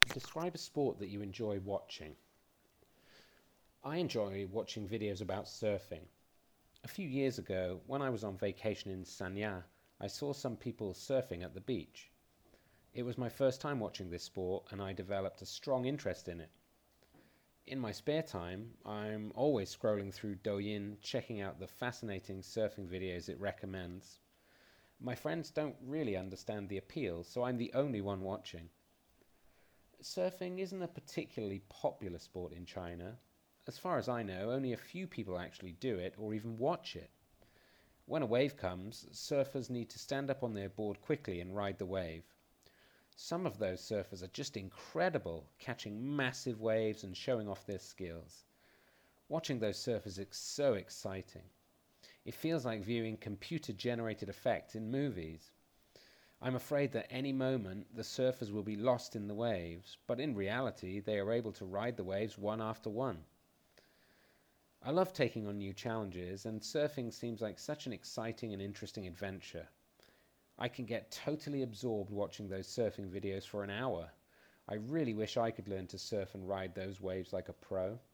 Describe a sport that you enjoy watching. I enjoy watching videos about surfing. A few years ago, when I was on vacation in Sanya, I saw some people surfing at the beach. It was my first time watching this sport and I developed a strong interest in it. In my spare time, I'm always scrolling through Douyin, checking out the fascinating surfing videos it recommends. My friends don't really understand the appeal, so I'm the only one watching. Surfing isn't a particularly popular sport in China. As far as I know, only a few people actually do it or even watch it. When a wave comes, surfers need to stand up on their board quickly and ride the wave. Some of those surfers are just incredible, catching massive waves and showing off their skills. Watching those surfers is so exciting. It feels like viewing computer-generated effects in movies. I'm afraid that any moment the surfers will be lost in the waves, but in reality they are able to ride the waves one after one. I love taking on new challenges, and surfing seems like such an exciting and interesting adventure. I can get totally absorbed watching those surfing videos for an hour. I really wish I could learn to surf and ride those waves like a pro.